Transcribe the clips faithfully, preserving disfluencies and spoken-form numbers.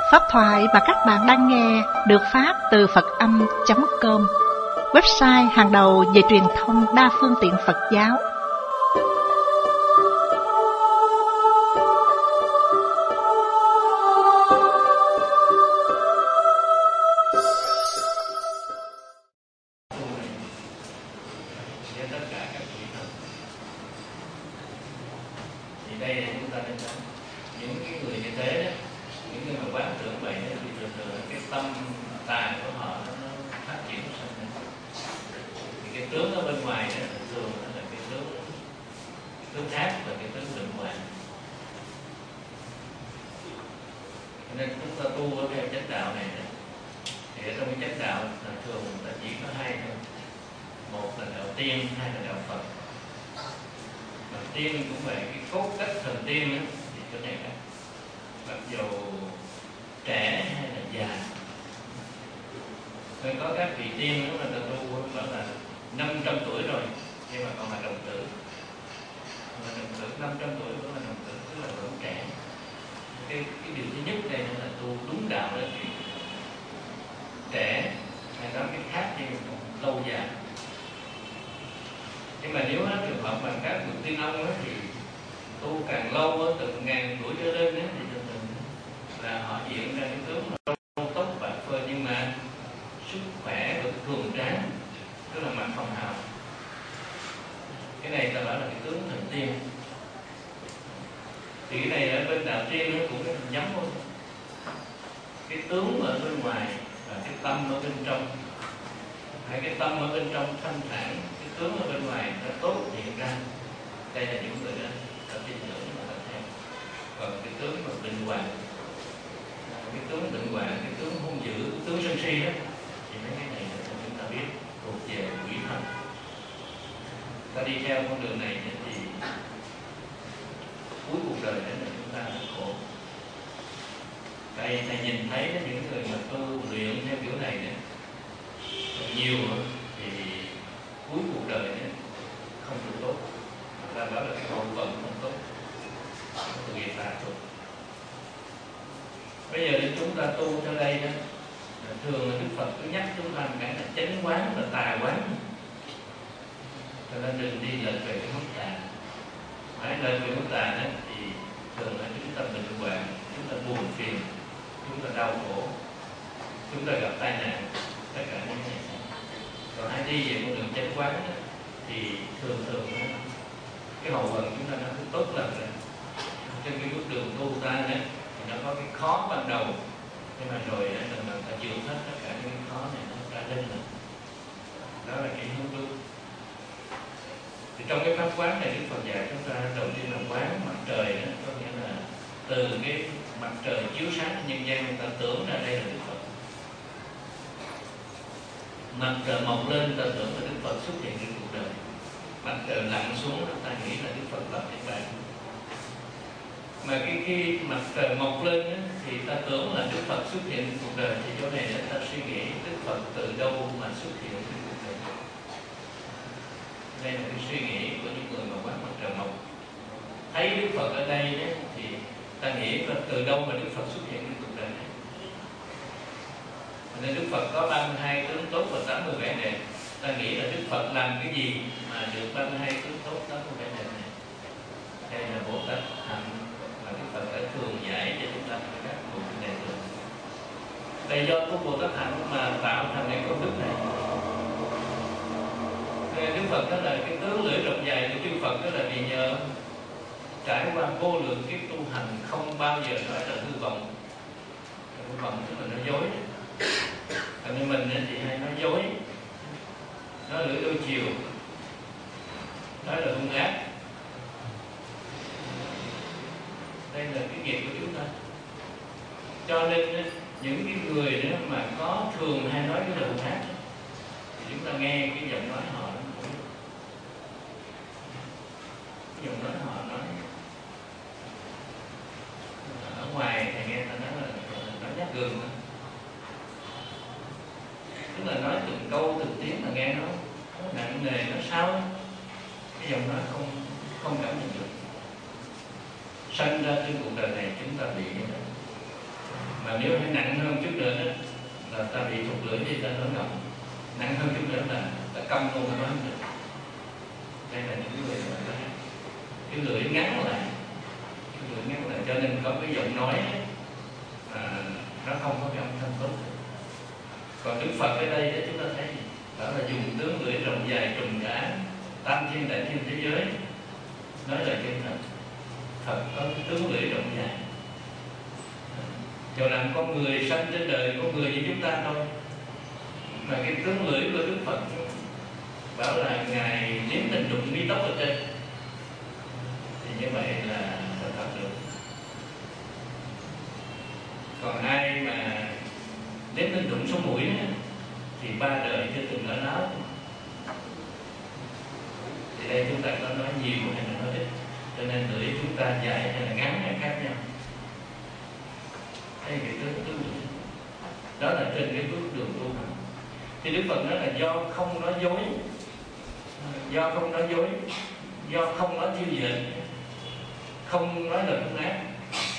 Pháp thoại mà các bạn đang nghe được phát từ Phật Âm chấm com, website hàng đầu về truyền thông đa phương tiện Phật giáo. Nên chúng ta tu ở theo chánh đạo này thì ở trong cái chánh đạo là thường là chỉ có hai thôi, một là đạo tiên, hai là đạo Phật. Đạo tiên cũng vậy, cái cốt cách thần tiên đó, thì chỗ này đó, mặc dù trẻ hay là già, nên có các vị tiên đó là tu bảo là năm trăm tuổi rồi nhưng mà còn là đồng tử, là đồng tử năm trăm tuổi vẫn là đồng tử, tức là vẫn trẻ. Cái, cái điều thứ nhất đây là tu đúng đạo đó thì trẻ, hay nói cái khác thì lâu dài. Nhưng mà nếu nó trường hợp bằng các bậc tiên ông đó, thì tu càng lâu đó, từ ngàn tuổi trở lên đó, thì là họ diễn ra cái tướng là râu tóc bạc phơ nhưng mà sức khỏe vẫn cường tráng, tức là mặt hồng hào. Cái này ta bảo là cái tướng thần tiên. Thì cái này ở bên đạo tiên nó cũng giống thôi. Cái tướng ở bên ngoài và cái tâm ở bên trong. Hai cái tâm ở bên trong thanh thản, cái tướng ở bên ngoài nó tốt hiện ra. Đây là những người đó ta tin tưởng mà ta theo. Còn cái tướng mà bệnh hoạn, cái tướng bệnh hoạn, cái tướng hung dữ, cái tướng sân si đó, thì mấy cái này là chúng ta biết thuộc về quỷ thần. Ta đi theo con đường này thì cuối cuộc đời đó là chúng ta khổ. Đây thầy nhìn thấy đó, những người mà tu luyện theo kiểu này đó, nhiều thì cuối cuộc đời đó không được tốt. Ta đó là cái hậu vận không tốt, không nghiệp tà tốt. Bây giờ thì chúng ta tu theo đây đó, thường là Đức Phật cứ nhắc chúng ta cái là chánh quán và tà quán. Cho nên đừng đi lệch về cái mức tà. Hãy lên về mức tà đó thì thường là chúng ta bệnh hoạn, chúng ta buồn phiền, chúng ta đau khổ, chúng ta gặp tai nạn, tất cả những cái này. Còn hãy đi về con đường chánh quán đó, thì thường thường đó, cái hậu vận chúng ta nó cứ tốt lần rồi. Trên cái bước đường tu ta đó, thì nó có cái khó ban đầu, nhưng mà rồi lần lần ta chịu hết tất cả những cái khó này nó ra lên rồi. Đó là cái hướng tu. Thì trong cái pháp quán này Đức Phật dạy chúng ta đầu tiên là quán mặt trời đó, có nghĩa là từ cái mặt trời chiếu sáng nhân gian người ta tưởng ra đây là Đức Phật. Mặt trời mọc lên ta tưởng là Đức Phật xuất hiện trên cuộc đời. Mặt trời lặn xuống ta nghĩ là Đức Phật lập niết bàn. Mà cái khi mặt trời mọc lên đó, thì ta tưởng là Đức Phật xuất hiện trên cuộc đời, thì chỗ này ta suy nghĩ Đức Phật từ đâu mà xuất hiện trên cuộc đời. Đây là cái suy nghĩ của những người mà quán mặt trời mọc. Thấy Đức Phật ở đây đấy, thì ta nghĩ là từ đâu mà Đức Phật xuất hiện trên cuộc đời này. Nên Đức Phật có ba mươi hai tướng tốt và tám mươi vẻ đẹp. Ta nghĩ là Đức Phật làm cái gì mà được ba mươi hai tướng tốt, tám mươi vẻ đẹp này. Đây là Bồ Tát Hạnh mà Đức Phật đã thường giải cho chúng ta các bộ này được. Đây do của Bồ Tát Hạnh mà tạo thành cái công đức này. Đức Phật đó là cái tướng lưỡi rộng dài của chư Phật, đó là vì nhờ trải qua vô lượng kiếp tu hành không bao giờ nói là hư vọng. Hư vọng tức là nói dối. Còn như mình thì hay nói dối, nói lưỡi đôi chiều, nói là hung ác. Đây là cái nghiệp của chúng ta. Cho nên những cái người đó mà có thường hay nói cái lời hung ác, chúng ta nghe cái giọng nói họ, cái giọng nói họ nói ở ngoài thì nghe ta nói là nói nhát gừng đó. Tức là nói từng câu từng tiếng là nghe nó, nó nặng nề, nó sao cái giọng nói không không cảm nhận được. Sanh ra trên cuộc đời này chúng ta bị như thế. Mà nếu phải nặng hơn chút nữa đó, là ta bị thụt lưỡi thì ta nói ngọng. Nặng hơn chút nữa là ta câm luôn nói không được. Đây là những người mà ta cái lưỡi ngắn lại, cái lưỡi ngắn lại, cho nên có cái giọng nói ấy, à, nó không có cái âm thanh tốt. Còn Đức Phật ở đây để chúng ta thấy đó là dùng tướng lưỡi rộng dài trùm cả tam thiên đại thiên thế giới, nói lời chân thật. Phật có cái tướng lưỡi rộng dài, cho làm con người sanh trên đời, con người như chúng ta thôi. Mà cái tướng lưỡi của Đức Phật bảo là ngài nếm tình đụng mi tóc ở trên, thì như vậy là thật thật được. Còn ai mà nếm tình đụng số mũi đó, thì ba đời chưa từng nói láo. Thì đây chúng ta có nói nhiều hay là nói ít, cho nên lưỡi chúng ta dài hay là ngắn hay khác nhau. Đây cái tướng tướng lưỡi đó là trên cái bước đường tu hành. Thì Đức Phật nói là do không nói dối, do không nói dối, do không nói thiêu dệt, không nói lời không ác,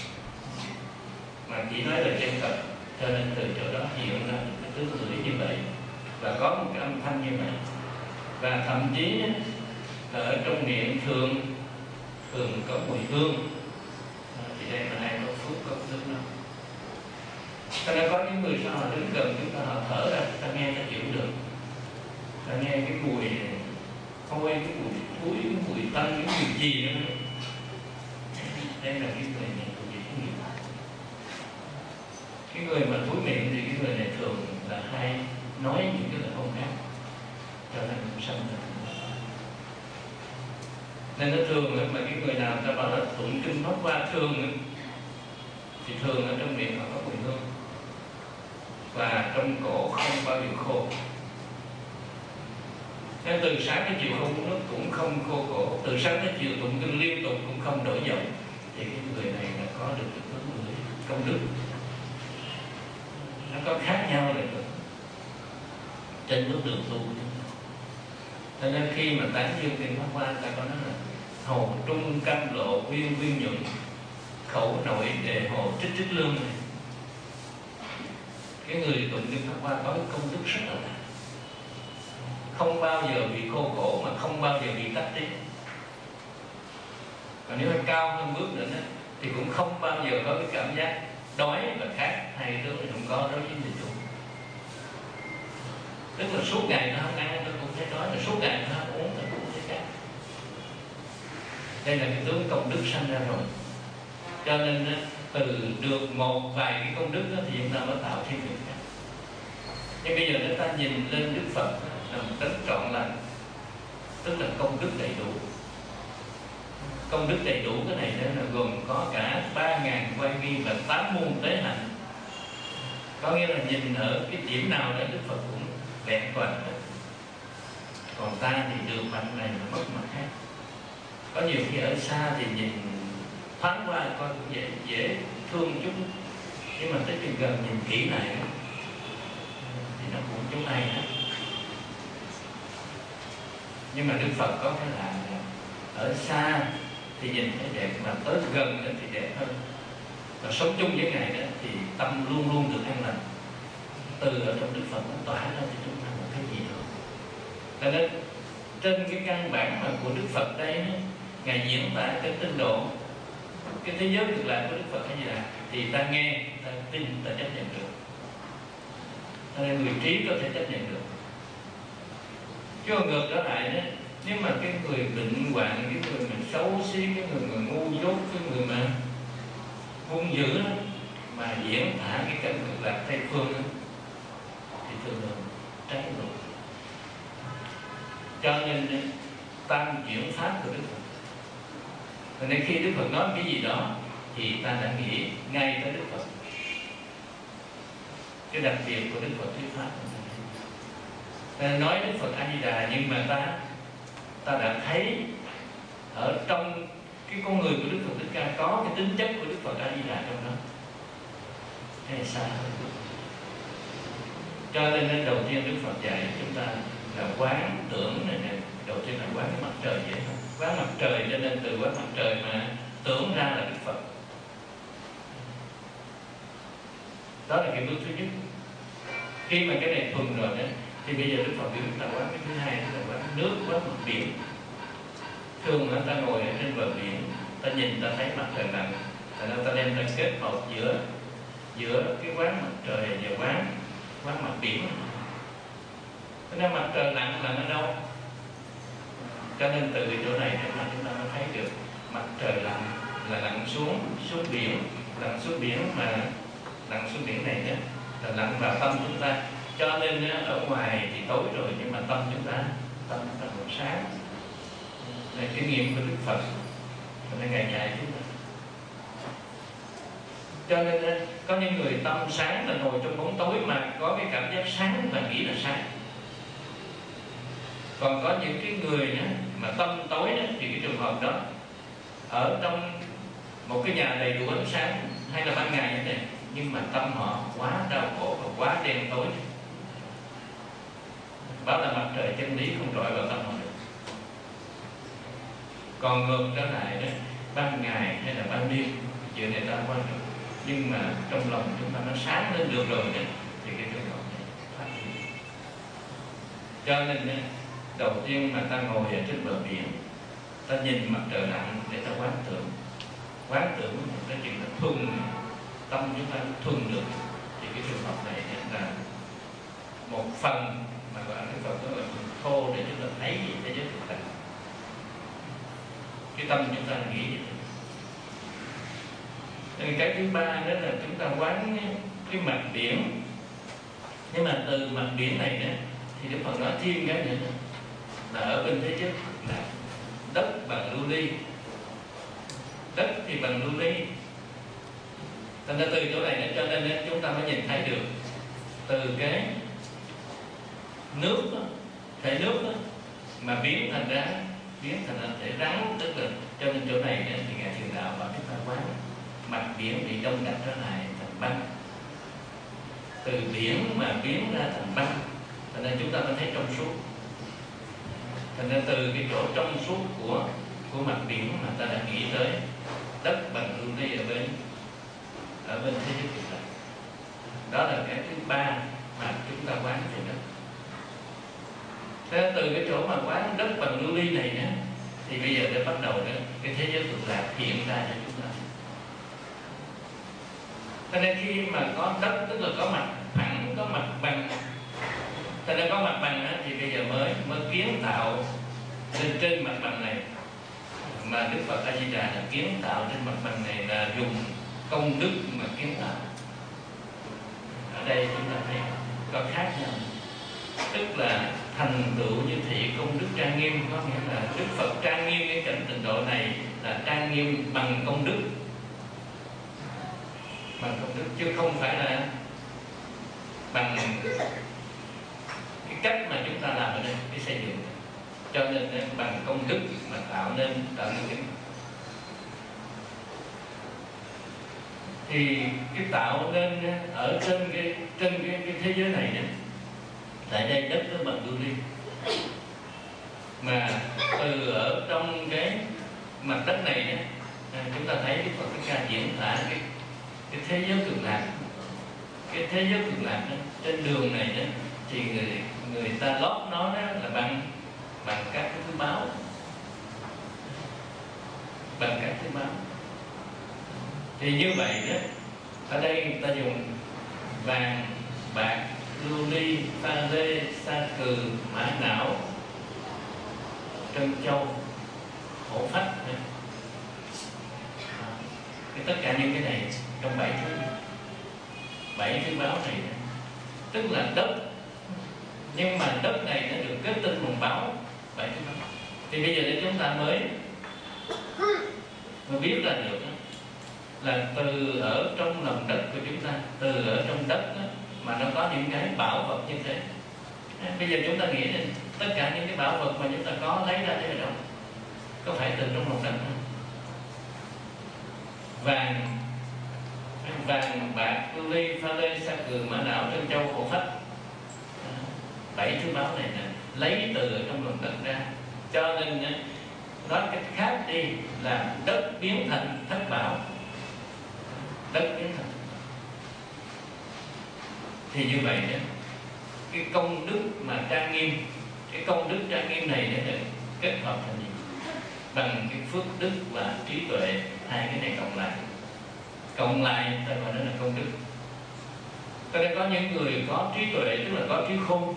mà chỉ nói lời chân thật, cho nên từ chỗ đó hiện ra cái tướng lưỡi như vậy và có một cái âm thanh như vậy. Và thậm chí là ở trong miệng thường thường có mùi hương, thì đây là ai có phước có phước đó. Cho nên có những người sao họ đứng gần chúng ta, họ thở ra, ta nghe ta chịu được, ta nghe cái mùi hôi, cái mùi thúi, cái mùi tanh, cái mùi gì nữa. Đây là cái người này thuộc về cái nghiệp. Cái người mà thúi miệng thì cái người này thường là hay nói những cái lời không ác, cho nên cũng sanh ra. Nên nó thường mà cái người nào ta bảo là tụng kinh Pháp Hoa thường thì thường ở trong miệng họ có mùi hương, và trong cổ không bao giờ khô. Nên từ sáng tới chiều không uống nước cũng không khô cổ, từ sáng tới chiều tụng kinh liên tục cũng không đổi giọng, thì cái người này là có được cái tướng lưỡi công đức. Nó có khác nhau rồi trên bước đường tu. Cho nên khi mà tán dương kinh Pháp Hoa, ta có nói là hồ trung cam lộ viên viên nhuận, khẩu nội đề hồ trích trích lương này. Cái người tụng kinh Pháp Hoa có cái công đức rất là lớn, không bao giờ bị khô cổ mà không bao giờ bị tắc tiếng. Còn nếu cao hơn bước nữa thì cũng không bao giờ có cái cảm giác đói và khát, hai thứ này không có đối với người tu. Tức là suốt ngày nó không ăn nó cũng thấy đói, là suốt ngày nó không uống nó cũng thấy khát. Đây là cái tướng công đức sanh ra rồi. Cho nên từ được một vài cái công đức đó thì chúng ta mới tạo thêm được khác. Nhưng bây giờ chúng ta nhìn lên Đức Phật là một cách trọn lành, tức là công đức đầy đủ. Công đức đầy đủ cái này đó là gồm có cả ba ngàn quay nghi và tám môn tế hạnh. Có nghĩa là nhìn ở cái điểm nào đó Đức Phật cũng vẹn toàn. Còn ta thì được mặt này mà mất mặt khác. Có nhiều khi ở xa thì nhìn thoáng qua coi cũng dễ, dễ thương chút, nhưng mà tới gần gần nhìn kỹ lại thì nó cũng giống ai hết. Nhưng mà Đức Phật có cái là ở xa thì nhìn thấy đẹp, mà tới gần nữa thì đẹp hơn. Và sống chung với Ngài đó thì tâm luôn luôn được an lành. Từ ở trong Đức Phật nó tỏa ra cho chúng ta một cái gì đó. Cho nên trên cái căn bản mà của Đức Phật đây, Ngài diễn tả cái tinh độ, cái thế giới cực lạc của Đức Phật hay gì là thì ta nghe, ta tin, ta chấp nhận được. Cho nên người trí có thể chấp nhận được. Chứ còn ngược trở lại đó, nếu mà cái người bệnh hoạn, cái người mà xấu xí, cái người mà ngu dốt, cái người mà hung dữ đó, mà diễn tả cái cảnh cực lạc Tây Phương đó, thì thường thường trái ngược. Cho nên tam chuyển pháp của Đức Phật. Và nên khi Đức Phật nói cái gì đó thì ta đã nghĩ ngay tới Đức Phật. Cái đặc biệt của Đức Phật thuyết pháp, ta nói Đức Phật A Di Đà, nhưng mà ta ta đã thấy ở trong cái con người của Đức Phật Thích Ca có cái tính chất của Đức Phật A Di Đà trong đó. Cái này xa hơn. Cho nên đầu tiên Đức Phật dạy chúng ta là quán tưởng này nè. Đầu tiên là quán cái mặt trời vậy thôi. Quán mặt trời, cho nên từ quán mặt trời mà tưởng ra là Đức Phật. Đó là cái bước thứ nhất. Khi mà cái này thuần rồi đó, thì bây giờ Đức Phật biểu chúng ta quán cái thứ hai, tức là quán nước, quán mặt biển. Thường người ta ngồi ở trên bờ biển, ta nhìn ta thấy mặt trời lặn, rồi ta đem ra kết hợp giữa giữa cái quán mặt trời và quán quán mặt biển. Thế nên mặt trời lặn là ở đâu? Cho nên từ cái chỗ này để mà chúng ta mới thấy được mặt trời lặn là lặn xuống xuống biển, lặn xuống biển mà lặn xuống biển này đó là lặn vào tâm chúng ta. Cho nên ở ngoài thì tối rồi, nhưng mà tâm chúng ta tâm chúng ta còn sáng. Là kinh nghiệm của Đức Phật, cho nên Ngài dạy chúng ta. Cho nên có những người tâm sáng là ngồi trong bóng tối mà có cái cảm giác sáng và nghĩ là sáng. Còn có những cái người đó, mà tâm tối đó, thì cái trường hợp đó ở trong một cái nhà đầy đủ ánh sáng hay là ban ngày như thế này, nhưng mà tâm họ quá đau khổ và quá đen tối. Đó là mặt trời chân lý không rọi vào tâm họ được. Còn ngược trở lại đó, ban ngày hay là ban đêm, chuyện này ta quan trọng, nhưng mà trong lòng chúng ta nó sáng lên được rồi đó, thì cái trường hợp này phát triển. Cho nên đó, đầu tiên mà ta ngồi ở trên bờ biển, ta nhìn mặt trời lặn để ta quán tưởng. Quán tưởng một cái chuyện là thuần, tâm chúng ta thuần được, thì cái trường hợp này là một phần mà gọi là cái phần đó là phần thô để chúng ta thấy gì thế giới thực tại. Cái tâm chúng ta nghĩ gì thế. Cái thứ ba đó là chúng ta quán cái mặt biển. Nhưng mà từ mặt biển này đó, thì Đức Phật nói thêm cái nữa là ở bên thế giới là đất bằng lưu ly. Đất thì bằng lưu ly. Thành ra từ chỗ này cho nên chúng ta mới nhìn thấy được từ cái nước đó, thể nước đó, mà biến thành ra biến thành ra thể rắn, tức là cho nên chỗ này thì Ngài Thiền Đạo bảo chúng ta quán mặt biển bị đông đặc trở lại thành băng, từ biển mà biến ra thành băng, thành ra chúng ta mới thấy trong suốt. Thành ra từ cái chỗ trong suốt của của mặt biển mà ta đã nghĩ tới đất bằng lưu ly ở bên ở bên thế giới cực lạc. Đó là cái thứ ba mà chúng ta quán về đất. Thế từ cái chỗ mà quán đất bằng lưu ly này đó, thì bây giờ để bắt đầu đó, cái thế giới cực lạc hiện ra cho chúng ta. Cho nên khi mà có đất tức là có mặt phẳng, có mặt bằng. Cho nên có mặt bằng đó, thì bây giờ mới mới kiến tạo lên trên mặt bằng này. Mà Đức Phật A Di Đà là kiến tạo trên mặt bằng này là dùng công đức mà kiến tạo. Ở đây chúng ta thấy có khác nhau, tức là thành tựu như thị công đức trang nghiêm, có nghĩa là Đức Phật trang nghiêm cái cảnh trình độ này là trang nghiêm bằng công đức, bằng công đức chứ không phải là bằng cái cách mà chúng ta làm ở đây, cái xây dựng. Cho nên bằng công đức mà tạo nên tạo nên cái thì cái tạo nên ở trên cái trên cái, cái thế giới này đó, tại đây đất nó bằng lưu ly, mà từ ở trong cái mặt đất này đó, chúng ta thấy Đức Phật Thích Ca diễn tả cái cái thế giới cực lạc, cái thế giới cực lạc đó, trên đường này đó, thì người người ta lót nó đó là bằng bằng các cái thứ báo, bằng các thứ báo. Thì như vậy đó, ở đây người ta dùng vàng, bạc, lưu ly, pha lê, sa cừ, mã não, trân châu, hổ phách, cái tất cả những cái này trong bảy thứ bảy thứ báo này, tức là đất. Nhưng mà đất này nó được kết tinh bằng báo, bảy thứ báo. Thì bây giờ để chúng ta mới mới biết ra được là từ ở trong lòng đất của chúng ta, từ ở trong đất đó, mà nó có những cái bảo vật như thế. Bây giờ chúng ta nghĩ đến tất cả những cái bảo vật mà chúng ta có lấy ra thế ở đâu? Có phải từ trong lòng đất không? Vàng, vàng, bạc, lưu ly, pha lê, sa cừ, mã não, trân châu, hổ phách, bảy thứ báo này nè, lấy từ ở trong lòng đất ra. Cho nên nói cách khác đi là đất biến thành thất bảo, đất biến thành. Thì như vậy đó, cái công đức mà trang nghiêm, cái công đức trang nghiêm này nó được kết hợp thành gì? Bằng cái phước đức và trí tuệ, hai cái này cộng lại, cộng lại ta gọi đó là công đức. Cho nên có những người có trí tuệ, tức là có trí khôn,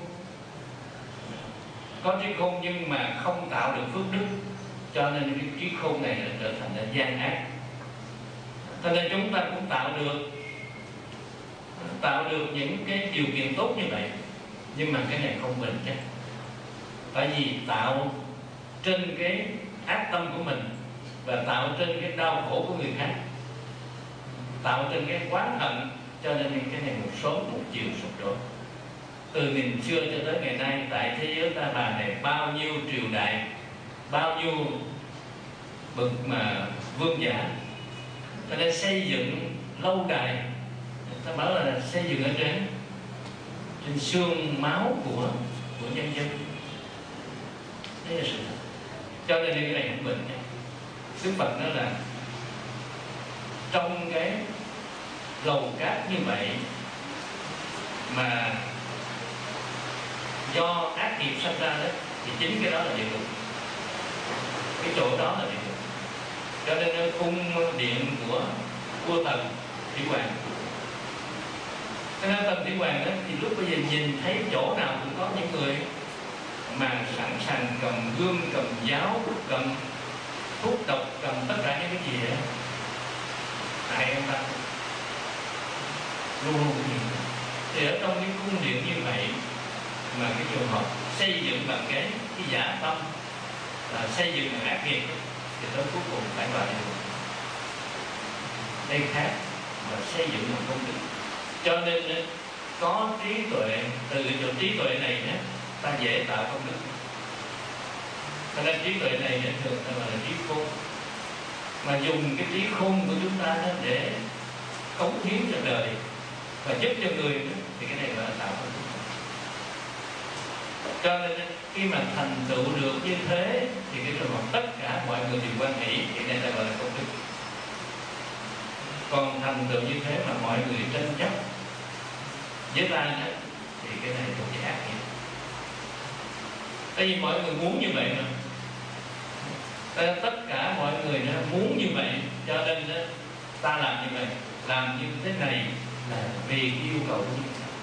có trí khôn nhưng mà không tạo được phước đức, cho nên cái trí khôn này nó trở thành là gian ác. Cho nên chúng ta cũng tạo được tạo được những cái điều kiện tốt như vậy, nhưng mà cái này không bền chắc. Tại vì tạo trên cái ác tâm của mình và tạo trên cái đau khổ của người khác, tạo trên cái oán hận, cho nên cái này một sớm một chiều sụp đổ. Từ nghìn xưa cho tới ngày nay, tại thế giới ta bà này bao nhiêu triều đại, bao nhiêu bậc mà vương giả, cho nên xây dựng lâu đài, ta bảo là xây dựng ở trên trên xương máu của của nhân dân. Đây là sự thật. Cho nên cái này không bình nha. Đức Phật nói là trong cái lầu cát như vậy mà do ác nghiệp sanh ra đó, thì chính cái đó là địa ngục, cái chỗ đó là địa ngục. Cho nên cung điện của vua Tần Thủy Hoàng, cho nên Tần Thủy Hoàng đó, thì lúc bây giờ nhìn thấy chỗ nào cũng có những người mà sẵn sàng cầm gươm, cầm giáo, cầm thuốc độc, cầm tất cả những cái gì đó hại ông ta, luôn luôn như vậy. Thì ở trong cái cung điện như vậy mà cái trường hợp xây dựng bằng cái cái giả tâm, là xây dựng bằng ác nghiệp, thì tới cuối cùng phải vào địa ngục. Đây khác và xây dựng bằng công đức. Cho nên có trí tuệ, từ cái chỗ trí tuệ này đó, ta dễ tạo công đức. Cho nên trí tuệ này thường ta gọi là trí khôn, mà dùng cái trí khôn của chúng ta đó để cống hiến cho đời và giúp cho người đó, thì cái này gọi là tạo công đức. Cho nên khi mà thành tựu được như thế thì cái trường hợp tất cả mọi người đều quan hỷ, thì này ta gọi là công đức. Còn thành tựu như thế mà mọi người tranh chấp với ta đó, thì cái này thuộc về ác nghiệp. Tại vì mọi người muốn như vậy mà, tất cả mọi người nó muốn như vậy, cho nên đó, ta làm như vậy, làm như thế này là vì yêu cầu của chúng ta.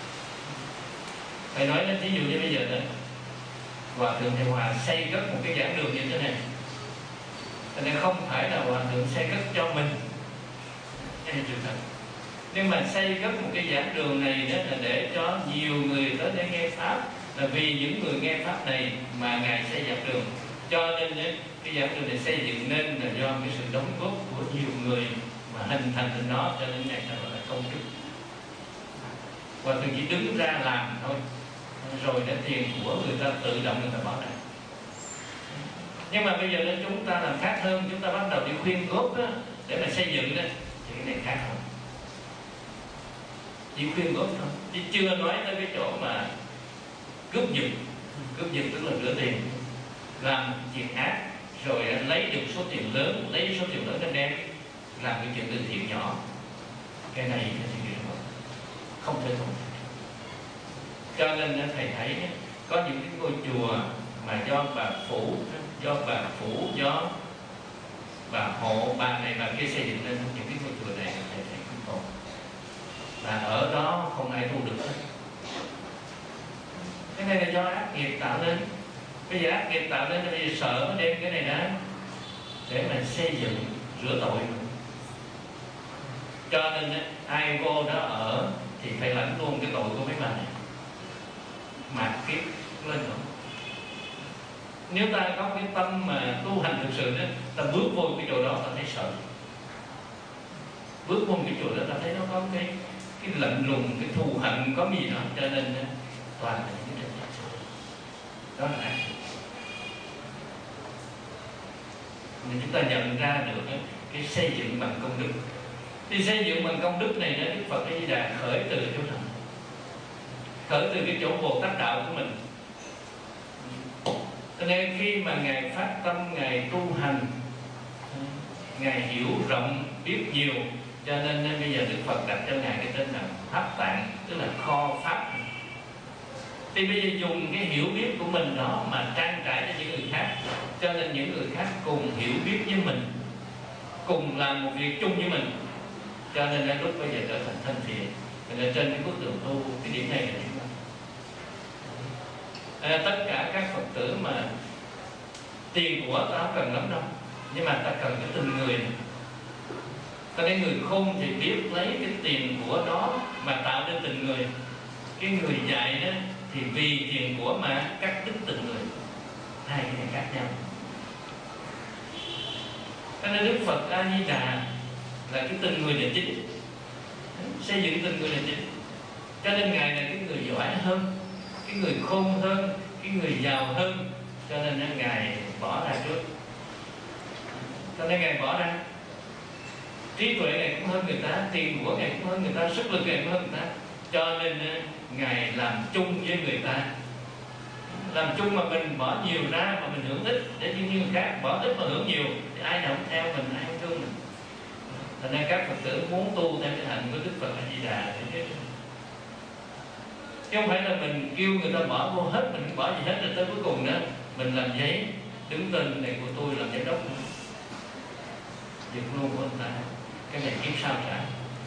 Phải nói đến ví dụ như bây giờ đó, Hòa Thượng Thầy Hòa xây cất một cái giảng đường như thế này, cho nên không phải là Hòa Thượng xây cất cho mình, cái này trường hợp. Nhưng mà xây cất một cái giảng đường này đó là để cho nhiều người tới để nghe pháp, là vì những người nghe pháp này mà Ngài xây giảng đường. Cho nên đấy, cái giảng đường này xây dựng nên là do cái sự đóng góp của nhiều người mà hình thành thành nó, cho nên Ngài ta gọi là công đức. Và tôi chỉ đứng ra làm thôi, rồi đến tiền của người ta tự động người ta bỏ ra. Nhưng mà bây giờ nếu chúng ta làm khác hơn, chúng ta bắt đầu đi khuyên góp đó, để mà xây dựng đó, thì cái này khác hơn. Chỉ khuyên góp thôi, chứ chưa nói tới cái chỗ mà cướp giật. Cướp giật tức là rửa tiền, làm chuyện ác, rồi lấy được số tiền lớn, lấy số tiền lớn để đem làm cái chuyện từ thiện nhỏ. Cái này thì không thể không. Cho nên thầy thấy có những cái ngôi chùa mà do bà Phủ, do bà Phủ, do bà Hộ, bà này bà kia xây dựng nên những cái ngôi chùa này, thầy thấy không còn. Và ở đó không ai thu được hết. Cái này là do ác nghiệp tạo nên. Bây giờ ác nghiệp tạo nên, bây giờ sợ nó đem cái này ra để mà xây dựng rửa tội. Cho nên ai vô đó ở thì phải lãnh luôn cái tội của mấy bà này, mạt kiếp lên rồi. Nếu ta có cái tâm mà tu hành thực sự đó, ta bước vô cái chỗ đó ta thấy sợ. Bước vô cái chỗ đó ta thấy nó có cái cái lạnh lùng, cái thù hận, có gì đó, cho nên toàn là những cái tranh chấp. Đó là ác. Nên chúng ta nhận ra được cái xây dựng bằng công đức. Thì xây dựng bằng công đức này đó, Đức Phật A Di Đà khởi từ chỗ nào? Khởi từ cái chỗ Bồ Tát đạo của mình. Cho nên khi mà Ngài phát tâm, Ngài tu hành, Ngài hiểu rộng, biết nhiều, Cho nên bây giờ Đức Phật đặt cho ngài cái tên là Pháp Tạng, tức là kho pháp. Thì bây giờ dùng cái hiểu biết của mình đó mà trang trải cho những người khác, cho nên những người khác cùng hiểu biết với mình, cùng làm một việc chung với mình, cho nên đến lúc bây giờ trở thành thân thiện. Cho nên trên cái bức tường tu, cái điểm này là điểm đó. À, tất cả các Phật tử mà tiền của ta không cần lắm đâu, nhưng mà ta cần cái tình người. Có cái người khôn thì biết lấy cái tiền của đó mà tạo nên tình người. Cái người dạy đó thì vì tiền của mà cắt đứt tình người. Hai cái này khác nhau. Cho nên Đức Phật A Di Đà là cái tình người là chính, xây dựng tình người là chính. Cho nên ngài là cái người giỏi hơn, cái người khôn hơn, cái người giàu hơn. Cho nên ngài bỏ ra trước. Cho nên ngài bỏ ra. Trí tuệ ngài cũng hơn người ta, tiền của ngài cũng hơn người ta, sức lực ngài cũng hơn người ta. Cho nên ngài làm chung với người ta. Làm chung mà mình bỏ nhiều ra mà mình hưởng ít, để như người khác bỏ ít mà hưởng nhiều thì ai nào cũng theo mình, ai không thương mình. Cho nên các Phật tử muốn tu theo cái hạnh của Đức Phật A Di Đà thì chứ không phải là mình kêu người ta bỏ vô hết, mình không bỏ gì hết, rồi tới cuối cùng đó mình làm giấy đứng tên này của tôi làm giám đốc, giật luôn của anh ta. Cái này kiếp sao trả,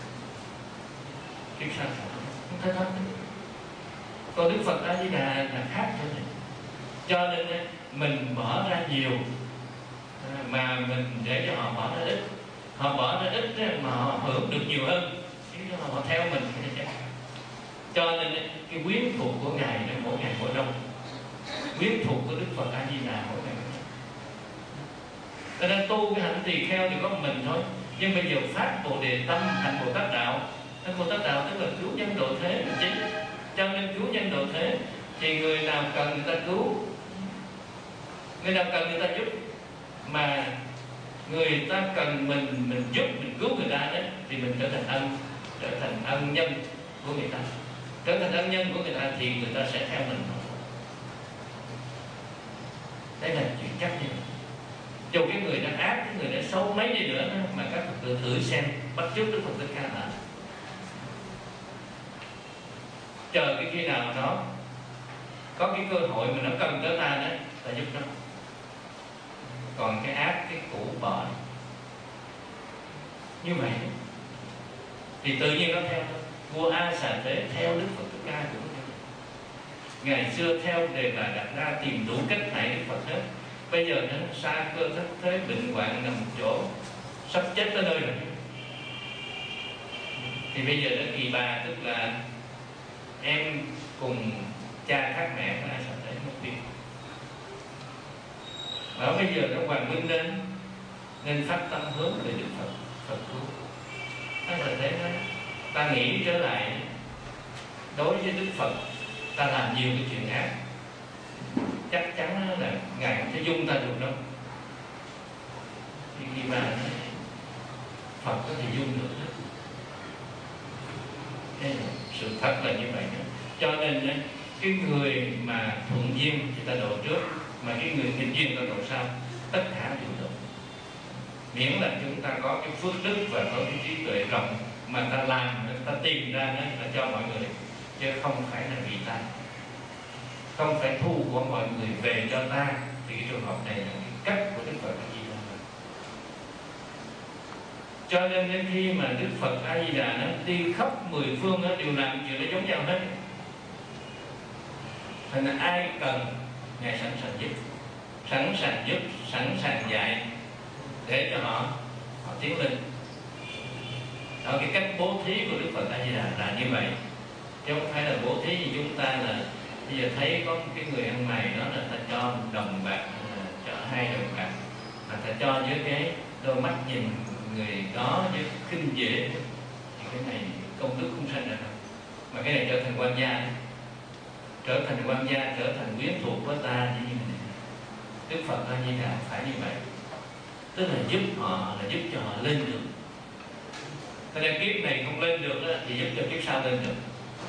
kiếp sao trả không thấy hết. Còn Đức Phật A Di Đà là khác thế này. Cho nên mình bỏ ra nhiều mà mình để cho họ bỏ ra ít. Họ bỏ ra ít mà họ hưởng được nhiều hơn, chứ họ theo mình thì chắc. Cho nên cái quyến thuộc của ngài nó mỗi ngày mỗi đông, quyến thuộc của Đức Phật A Di Đà mỗi ngày mỗi đông. Cho nên tu cái hạnh tỳ kheo thì có một mình thôi, nhưng bây giờ phát Bồ Đề tâm thành Bồ Tát đạo. Thành Bồ Tát đạo tức là cứu nhân độ thế là chính. Cho nên cứu nhân độ thế thì người nào cần người ta cứu, người nào cần người ta giúp, mà người ta cần mình mình giúp, mình cứu người ta đấy, thì mình trở thành ân, trở thành ân nhân của người ta. Trở thành ân nhân của người ta thì người ta sẽ theo mình. Đây là chuyện chắc như vậy. Dù cái người đang ác, cái người đang xấu mấy đi nữa mà các Phật tử thử xem, bắt chước Đức Phật Thích Ca là chờ cái khi nào nó có cái cơ hội mà nó cần tới ta đó là giúp nó. Còn cái ác, cái cũ bỏ như vậy thì tự nhiên nó theo thôi. Vua A Xà Thế theo Đức Phật Thích Ca cũng theo. Ngày xưa theo đề bà đặt ra tìm đủ cách hại Đức Phật hết. Bây giờ nó xa cơ thất thế bệnh hoạn nằm một chỗ, sắp chết tới nơi rồi. Thì bây giờ nó Kỳ Bà, tức là em cùng cha khác mẹ của A Xà Thế một việc. Và bây giờ nó Hoàng Minh đến nên phát tâm hướng về Đức Phật, Phật cứu. A Xà Thế nói ta nghĩ trở lại, đối với Đức Phật ta làm nhiều cái chuyện ác, chắc chắn là ngài không thể dung ta được đâu. Thì khi mà Phật có thể dung được hết. Thế là sự thật là như vậy đó. Cho nên cái người mà thuận duyên thì ta độ trước, mà cái người nghịch duyên ta độ sau. Tất cả đều độ, miễn là chúng ta có cái phước đức và có cái trí tuệ rộng mà ta làm, ta tìm ra đó là cho mọi người, chứ không phải là vì ta, không phải thu của mọi người về cho ta. Thì cái trường hợp này là cái cách của Đức Phật A Di Đà. Cho nên đến khi mà Đức Phật A Di Đà nó đi khắp mười phương nó đều làm chuyện nó giống nhau hết. Thành ra ai cần ngài sẵn sàng giúp, sẵn sàng giúp, sẵn sàng dạy để cho họ họ tiến lên. Ở cái cách bố thí của Đức Phật A Di Đà là như vậy, chứ không phải là bố thí như chúng ta là bây giờ thấy có một cái người ăn mày đó là ta cho một đồng bạc, cho hai đồng bạc, mà ta cho với cái đôi mắt nhìn người đó với khinh dễ, thì cái này công đức không sanh ra đâu. Mà cái này trở thành quan gia, trở thành quan gia, trở thành quyến thuộc của ta như thế này. Đức Phật A Di Đà phải như vậy, tức là giúp họ, là giúp cho họ lên được. Thế nên kiếp này không lên được đó, thì giúp cho kiếp sau lên được.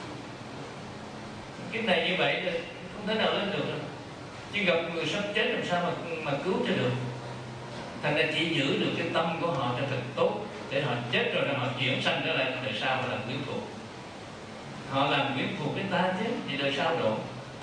Kiếp này như vậy thì không thể nào lên được đâu. Chứ gặp người sắp chết làm sao mà mà cứu cho được. Thành ra chỉ giữ được cái tâm của họ cho thật tốt, để họ chết rồi là họ chuyển sanh trở lại đời sau, họ làm quyến thuộc. Họ làm quyến thuộc với ta chứ, thì đời sau độ.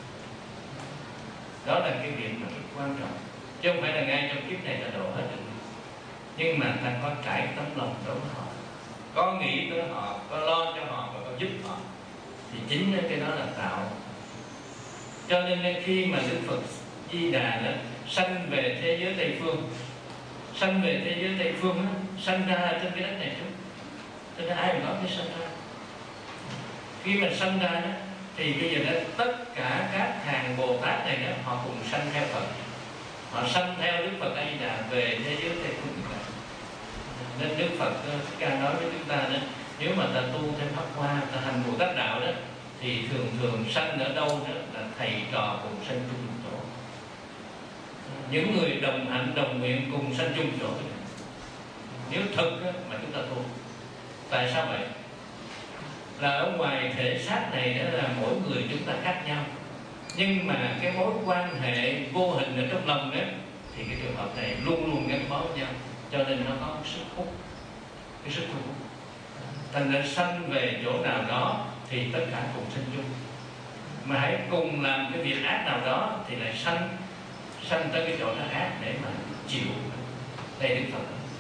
Đó là cái việc mà rất quan trọng, chứ không phải là ngay trong kiếp này là độ hết được. Nhưng mà ta có trải tấm lòng đối với họ, có nghĩ tới họ, có lo cho họ và có giúp họ, thì chính cái đó là tạo. Cho nên khi mà Đức Phật Di Đà đó sanh về thế giới Tây Phương, sanh về thế giới Tây Phương đó, sanh ra trên cái đất này trước, cho nên ai mà nói cái sanh ra. Khi mà sanh ra đó, thì bây giờ đó tất cả các hàng Bồ Tát này đó, họ cùng sanh theo Phật, họ sanh theo Đức Phật A Di Đà về thế giới Tây Phương. Nên Đức Phật Thích Ca nói với chúng ta đó, nếu mà ta tu theo pháp hoa, ta hành Bồ Tát đạo đó, thì thường thường sanh ở đâu đó là thầy trò cùng sanh chung một chỗ. Những người đồng hạnh đồng nguyện cùng sanh chung một chỗ. Nếu thực đó, mà chúng ta tu. Tại sao vậy? Là ở ngoài thể xác này đó là mỗi người chúng ta khác nhau, nhưng mà cái mối quan hệ vô hình ở trong lòng đó, thì cái trường hợp này luôn luôn gắn bó với nhau, cho nên nó có sức hút, cái sức hút. Thành ra sanh về chỗ nào đó thì tất cả cùng sanh chung. Mà hãy cùng làm cái việc ác nào đó thì lại sanh sanh tới cái chỗ nó ác để mà chịu. Đây Đức Phật.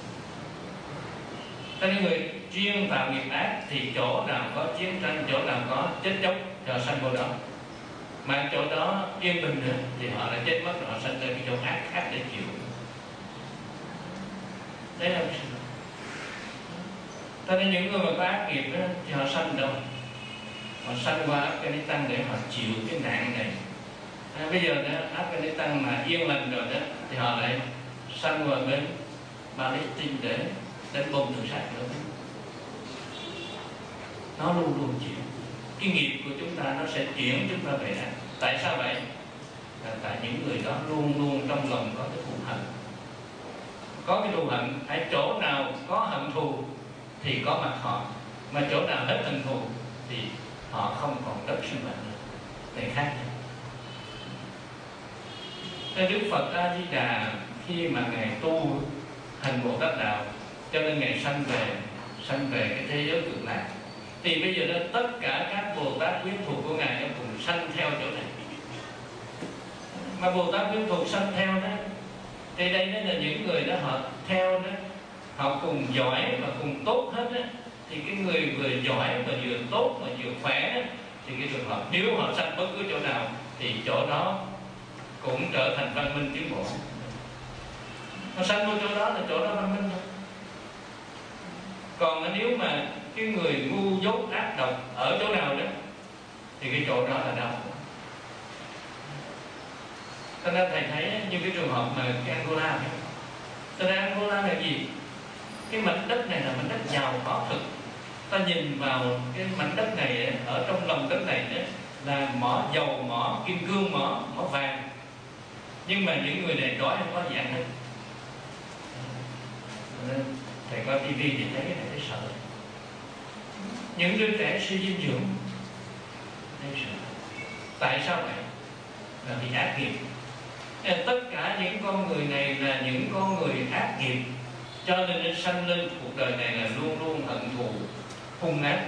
Cho nên người chuyên tạo nghiệp ác thì chỗ nào có chiến tranh, chỗ nào có chết chóc thì họ sanh vô đó. Mà chỗ đó yên bình nữa thì họ đã chết mất, họ sanh tới cái chỗ ác khác để chịu. Đấy là sự. Cho nên những người mà có ác nghiệp đó, thì họ sanh đâu? Họ sanh qua Afghanistan để họ chịu cái nạn này. À, bây giờ đó Afghanistan mà yên lành rồi đó thì họ lại sanh qua bên Palestine để đánh bom tự sát nữa. Nó luôn luôn chịu. Cái nghiệp của chúng ta nó sẽ chuyển chúng ta về đó. Tại sao vậy? Là tại những người đó luôn luôn trong lòng có cái thù hận. Có cái thù hận, ở chỗ nào có hận thù thì có mặt họ, mà chỗ nào hết hận thù thì họ không còn đất sinh mệnh nữa. Để khác nhau. Đức Phật A Di Đà khi mà ngài tu hành Bồ Tát đạo, cho nên ngài sanh về sanh về cái thế giới cực lạc. Thì bây giờ đó tất cả các Bồ Tát quyến thuộc của ngài cùng sanh theo chỗ này. Mà Bồ Tát quyến thuộc sanh theo đó, thì đây đó là những người đó họ theo đó, họ cùng giỏi và cùng tốt hết đó. Thì cái người vừa giỏi và vừa tốt mà vừa khỏe đó, thì cái trường hợp nếu họ sanh bất cứ chỗ nào thì chỗ đó cũng trở thành văn minh tiến bộ. Họ sanh vô chỗ đó là chỗ đó văn minh thôi. Còn nếu mà cái người ngu dốt ác độc ở chỗ nào đó thì cái chỗ đó là đau. Cho nên thầy thấy như cái trường hợp mà cái Angola này. Cho nên Angola là gì? Cái mảnh đất này là mảnh đất giàu có thực. Ta nhìn vào cái mảnh đất này, ở trong lòng đất này là mỏ dầu, mỏ kim cương, mỏ mỏ vàng. Nhưng mà những người này đói không có gì ăn hết. Nên thầy coi tivi thì thấy cái này thấy sợ. Những đứa trẻ suy dinh dưỡng thấy sợ. Tại sao vậy? Là vì ác nghiệp. Tất cả những con người này là những con người ác nghiệp, cho nên nó sanh lên cuộc đời này là luôn luôn hận thù, hung ác,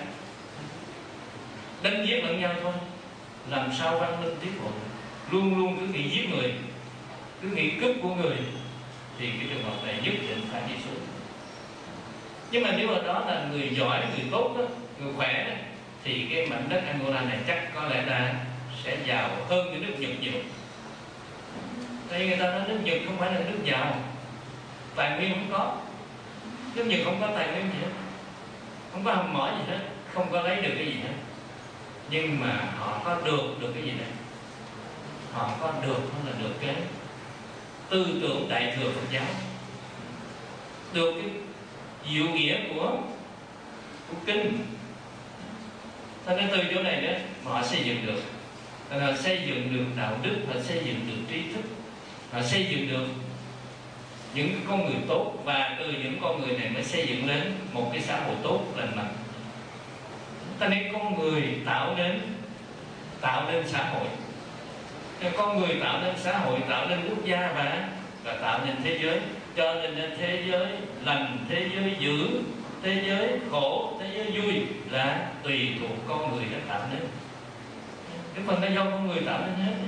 đánh giết lẫn nhau thôi. Làm sao văn minh tiến bộ? Luôn luôn cứ nghĩ giết người, cứ nghĩ cướp của người, thì cái trường hợp này nhất định phải đi xuống. Nhưng mà nếu mà đó là người giỏi, người tốt đó, người khỏe đó, thì cái mảnh đất Angola này chắc có lẽ là sẽ giàu hơn cái nước Nhật nhiều. Tại người ta nói nước Nhật không phải là nước giàu, tài nguyên không có. Nước Nhật không có tài nguyên gì hết, không có hầm mỏ gì hết, không có lấy được cái gì hết. Nhưng mà họ có được được cái gì đây? Họ có được đó là được cái tư tưởng đại thừa Phật giáo, được cái diệu nghĩa của của kinh. Cho nên từ chỗ này đó mà họ xây dựng được, họ xây dựng được đạo đức, họ xây dựng được trí thức, họ xây dựng được những con người tốt, và từ những con người này mới xây dựng lên một cái xã hội tốt lành mạnh. Cho nên con người tạo nên tạo nên xã hội, con người tạo nên xã hội, tạo nên quốc gia và và tạo nên thế giới. Cho nên thế giới lành, thế giới dữ, thế giới khổ, thế giới vui là tùy thuộc con người đã tạo nên. Cái phần đó do con người tạo nên hết.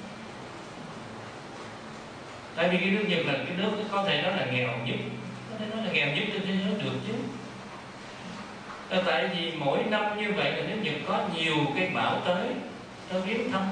Tại vì cái nước Nhật là cái nước có thể nói là nghèo nhất, có thể nói là nghèo nhất trên thế giới được chứ. Tại vì mỗi năm như vậy là nước Nhật có nhiều cái bão tới, tới viếng thăm.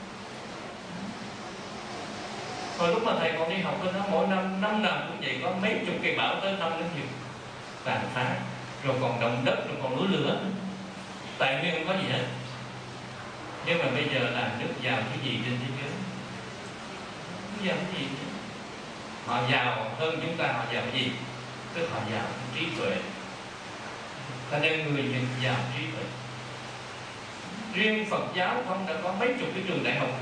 Hồi lúc mà thầy còn đi học bên đó, mỗi năm năm nào cũng vậy, có mấy chục cây bão tới thăm nước Nhật tàn phá, rồi còn động đất, rồi còn núi lửa. Tài nguyên không có gì hết. Nhưng mà bây giờ là nước giàu cái gì trên thế giới? Nước giàu cái gì? Họ giàu hơn chúng ta, họ giàu cái gì? Tức họ giàu trí tuệ. Cho nên người Nhật giàu trí tuệ. Riêng Phật giáo không đã có mấy chục cái trường đại học.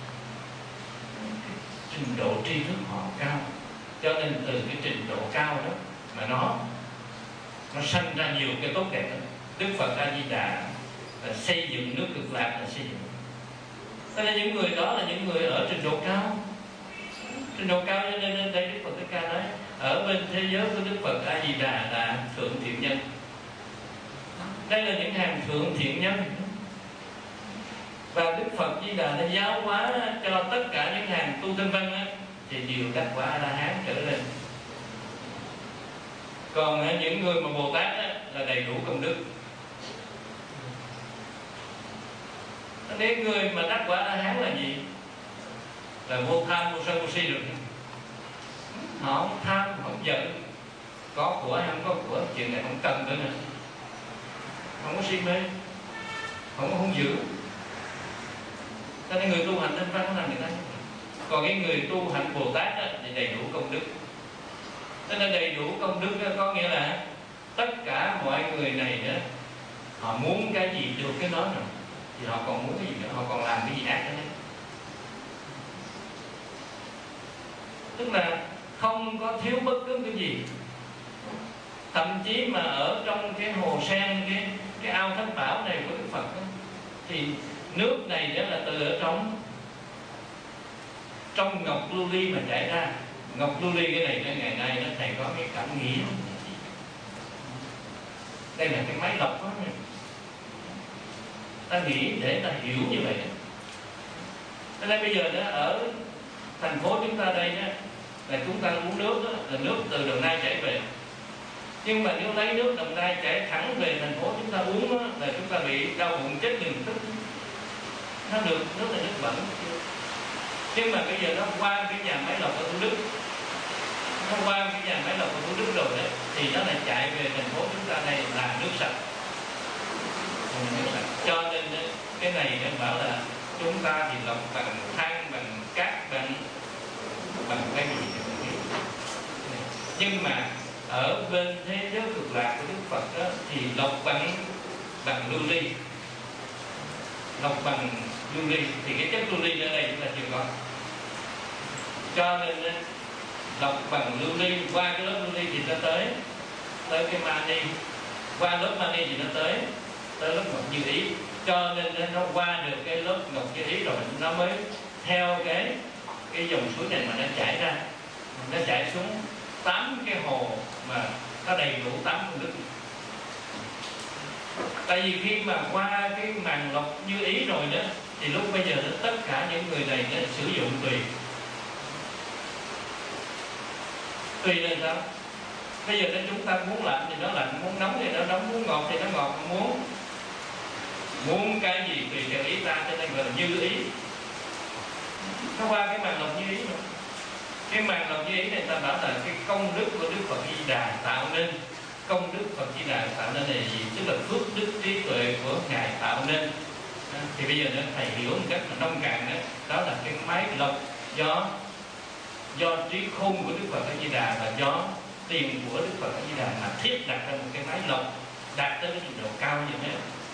Trình độ tri thức họ cao, cho nên từ cái trình độ cao đó mà nó nó sanh ra nhiều cái tốt đẹp đó. Đức Phật A Di Đà là xây dựng nước Cực Lạc, là xây dựng. Thế nên những người đó là những người ở trình độ cao, trình độ cao. Cho nên đây Đức Phật Thích Ca nói ở bên thế giới của Đức Phật A Di Đà là thượng thiện nhân. Đây là những hàng thượng thiện nhân. Và Đức Phật Di Đà đã giáo hóa cho tất cả những hàng tu tinh văn á, thì đều đắc quả A La Hán trở lên. Còn những người mà Bồ Tát á, là đầy đủ công đức. Nếu người mà đắc quả A La Hán là gì? Là vô tham, vô sân, vô si được. Họ không tham, không giận, có của hay không có của, chuyện này không cần nữa nè. Không có si mê, không có hung dữ. Cho nên người tu hành tinh văn là người ta. Còn cái người tu hành Bồ Tát á, thì đầy đủ công đức. Cho nên đầy đủ công đức đó, có nghĩa là tất cả mọi người này đó, họ muốn cái gì được cái đó rồi, thì họ còn muốn cái gì nữa, họ còn làm cái gì ác nữa. Tức là không có thiếu bất cứ cái gì. Thậm chí mà ở trong cái hồ sen, cái cái ao Thánh Bảo này của Đức Phật đó, thì nước này đó là từ ở trong trong ngọc lưu ly mà chảy ra. Ngọc lưu ly cái này ngày nay nó thầy có cái cảm nghĩ. Đây là cái máy lọc đó nha. Ta nghĩ để ta hiểu như vậy đó. Cho nên bây giờ đó ở thành phố chúng ta đây đó, là chúng ta uống nước đó, là nước từ Đồng Nai chảy về. Nhưng mà nếu lấy nước Đồng Nai chảy thẳng về thành phố chúng ta uống đó, là chúng ta bị đau bụng chết liền tức. Nó được, nước là nước bẩn. Nhưng mà bây giờ nó qua cái nhà máy lọc ở Thủ Đức, nó qua cái nhà máy lọc ở Thủ Đức rồi đấy, thì nó lại chạy về thành phố chúng ta này là nước sạch. Nước sạch. Cho nên cái này nó bảo là chúng ta thì lọc bằng than, bằng cát, bằng bằng cái gì thì nhưng mà ở bên thế giới Cực Lạc của Đức Phật đó, thì lọc bằng bằng lưu ly. Lọc bằng lưu ly thì cái chất lưu ly ở đây chúng ta chưa có. Cho nên lọc bằng lưu ly, qua cái lớp lưu ly thì nó tới tới cái mani, qua lớp mani thì nó tới tới lớp ngọc như ý. Cho nên nó qua được cái lớp ngọc như ý rồi nó mới theo cái cái dòng suối này mà nó chảy ra, nó chảy xuống tám cái hồ mà nó đầy đủ tám công đức. Tại vì khi mà qua cái màn lọc như ý rồi đó, thì lúc bây giờ đó, tất cả những người này nó sử dụng tùy. Tùy lên sao? Bây giờ nếu chúng ta muốn lạnh thì nó lạnh, muốn nóng thì nó nóng, muốn ngọt thì nó ngọt, muốn muốn cái gì tùy theo ý ta, cho nên gọi là như ý. Nó qua cái màn lọc như ý rồi. Cái màn lọc như ý này ta bảo là cái công đức của Đức Phật Di Đà tạo nên. Công đức Phật Di Đà tạo nên là gì? Tức là phước đức trí tuệ của Ngài tạo nên. Thì bây giờ nó thầy hiểu một cách nông cạn đó, đó là cái máy lọc do do trí khôn của Đức Phật Di Đà và do tiền của Đức Phật Di Đà mà thiết đặt ra một cái máy lọc đạt tới cái trình độ cao như thế.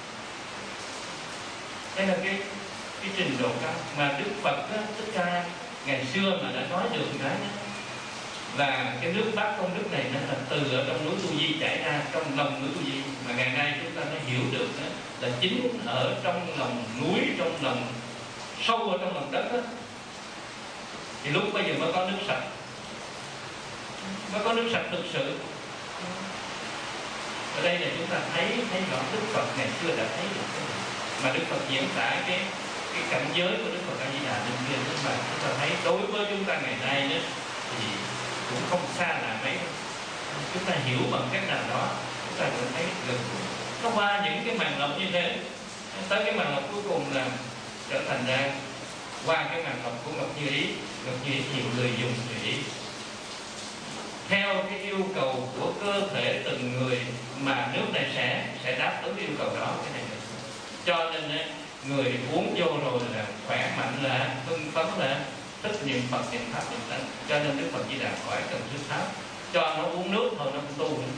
Đây là cái cái trình độ cao mà Đức Phật đó, Thích Ca ngày xưa mà đã nói được cái đó, là cái nước bát công đức này nó là từ ở trong núi Tu Di chảy ra, trong lòng núi Tu Di, mà ngày nay chúng ta mới hiểu được đó, là chính ở trong lòng núi, trong lòng sâu ở trong lòng đất đó, thì lúc bây giờ mới có nước sạch, mới có nước sạch thực sự. Ở đây là chúng ta thấy thấy rõ Đức Phật ngày xưa đã thấy được cái này, mà Đức Phật diễn tả cái cái cảnh giới của Đức Phật A Di Đà bên kia, nhưng mà chúng ta thấy đối với chúng ta ngày nay đó thì cũng không xa lạ mấy. Chúng ta hiểu bằng cách nào đó, chúng ta cũng thấy gần gũi. Nó qua những cái màn lọc như thế, tới cái màn lọc cuối cùng là trở thành ra qua cái màn lọc của Ngọc Như Ý. Ngọc Như Ý thì người dùng tùy ý theo cái yêu cầu của cơ thể từng người mà nước này sẽ sẽ đáp ứng yêu cầu đó. Cái này cho nên người uống vô rồi là khỏe mạnh, là hưng phấn, là thích niệm Phật, niệm Pháp, niệm Tánh. Cho nên Đức Phật Di Đà khỏi cần thuyết pháp, cho nó uống nước thôi nó cũng tu.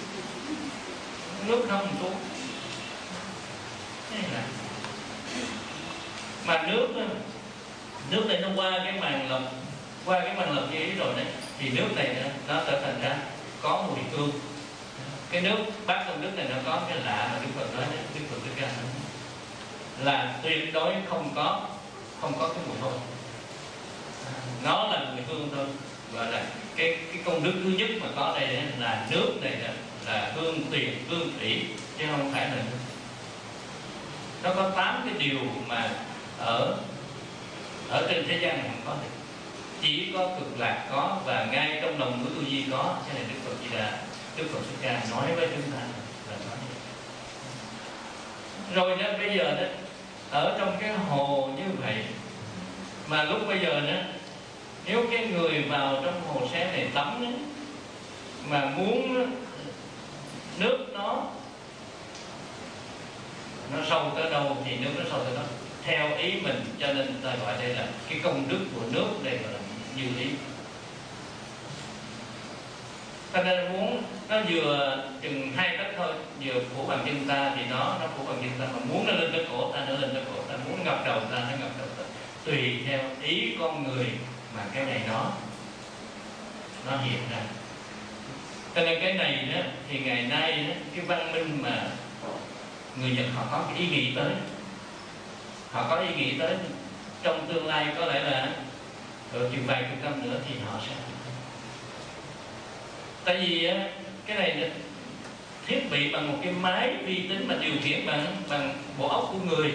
Nước không tu. Thế là mà nước nước này nó qua cái màn lọc, qua cái màn lọc như ý rồi đấy, thì nước này nó trở thành ra có mùi hương. Cái nước bát công đức này nó có cái lạ mà Đức Phật nói đấy, Đức Phật Thích Ca nói là tuyệt đối không có không có cái mùi hôi, nó là mùi hương thôi. Gọi là cái cái công đức thứ nhất mà có đây đấy, là nước này đó, là hương tuyền, hương thủy, chứ không phải là nước. Nó có tám cái điều mà ở ở trên thế gian này không có được, chỉ có Cực Lạc có, và ngay trong lòng của Tu Di có. Cho nên Đức Phật Di Đà, Đức Phật Thích Ca nói với chúng ta là nói rồi đó. Bây giờ đó, ở trong cái hồ như vậy, mà lúc bây giờ đó, nếu cái người vào trong hồ sen này tắm đó, mà muốn nước nó nó sâu tới đâu thì nước nó sâu tới đó theo ý mình. Cho nên ta gọi đây là cái công đức của nước, đây gọi là như ý. Cho nên muốn nó vừa chừng hai tấc thôi, vừa phủ bằng chân ta thì nó nó phủ bằng chân ta, mà muốn nó lên tới cổ ta, nó lên tới cổ ta, muốn ngập đầu ta, nó ngập đầu ta, tùy theo ý con người mà cái này nó nó hiện ra. Cho nên cái này đó, thì ngày nay đó, cái văn minh mà người Nhật họ có cái ý nghĩ tới, họ có ý nghĩ tới trong tương lai có lẽ là ở chừng vài chục năm nữa thì họ sẽ. Tại vì á, cái này là thiết bị bằng một cái máy vi tính mà điều khiển bằng bằng bộ óc của người.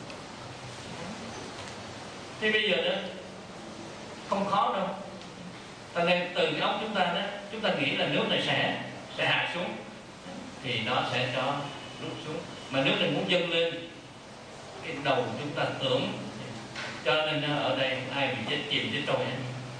Thì bây giờ đó không khó đâu. Cho nên từ cái óc chúng ta đó, chúng ta nghĩ là nước này sẽ sẽ hạ xuống, thì nó sẽ cho rút xuống. Mà nước này muốn dâng lên, cái đầu chúng ta tưởng. Cho nên ở đây ai bị chết chìm chết trôi hết.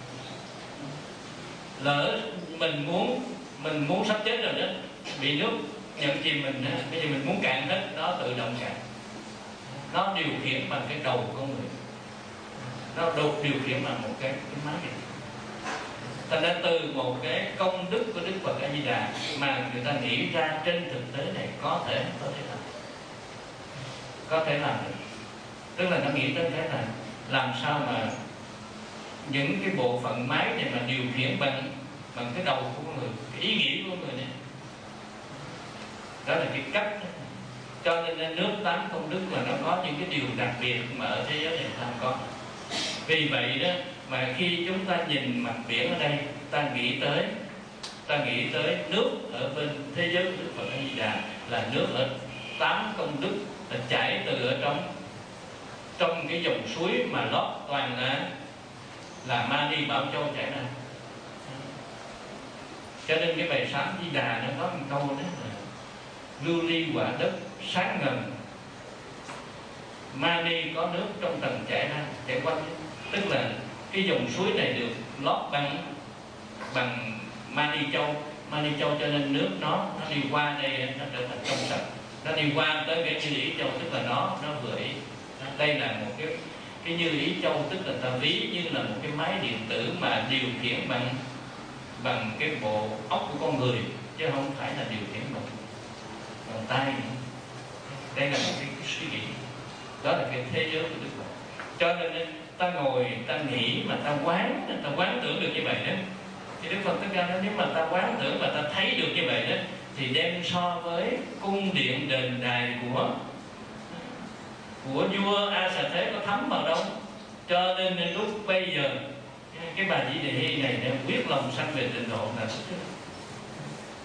Lỡ mình muốn mình muốn sắp chết rồi đó, bị nước nhận chìm mình đó, bây giờ mình muốn cạn hết, nó tự động cạn. Nó điều khiển bằng cái đầu của người, nó đột điều khiển bằng một cái, cái máy này. Thành ra từ một cái công đức của Đức Phật A Di Đà mà người ta nghĩ ra trên thực tế này có thể có thể làm có thể làm được. Tức là nó nghĩ đến thế này, làm sao mà những cái bộ phận máy này mà điều khiển bằng bằng cái đầu của con người, cái ý nghĩ của người này. Đó là cái cách. Cho nên nước tám công đức là nó có những cái điều đặc biệt mà ở thế giới này ta không có. Vì vậy đó mà khi chúng ta nhìn mặt biển ở đây, ta nghĩ tới ta nghĩ tới nước ở bên thế giới của Đức Phật A Di Đà là nước ở tám công đức, là chảy từ ở trong trong cái dòng suối mà lót toàn là là Mani Bảo Châu chảy ra. Cho nên cái bài Sám Di Đà nó có một câu đó là lưu ly quả đất sáng ngần, Mani có nước trong tầng chảy ra chảy quanh. Tức là cái dòng suối này được lót bằng bằng Mani Châu, Mani Châu, cho nên nước nó nó đi qua đây nó trở thành trong sạch. Nó đi qua tới cái Như Ý Châu, tức là nó nó vừa ý. Đây là một cái cái Như Ý Châu, tức là ta ví như là một cái máy điện tử mà điều khiển bằng bằng cái bộ óc của con người, chứ không phải là điều khiển bằng bằng tay. Đây là một cái, cái suy nghĩ. Đó là cái thế giới của Đức Phật. Cho nên ta ngồi ta nghĩ mà ta quán ta quán tưởng được như vậy đó, thì Đức Phật Thích Ca nói nếu mà ta quán tưởng và ta thấy được như vậy đó, thì đem so với cung điện đền đài của của vua A Xà Thế có thấm vào đâu. Cho nên lúc bây giờ cái bà Di Đề Hy này để quyết lòng sanh về tịnh độ là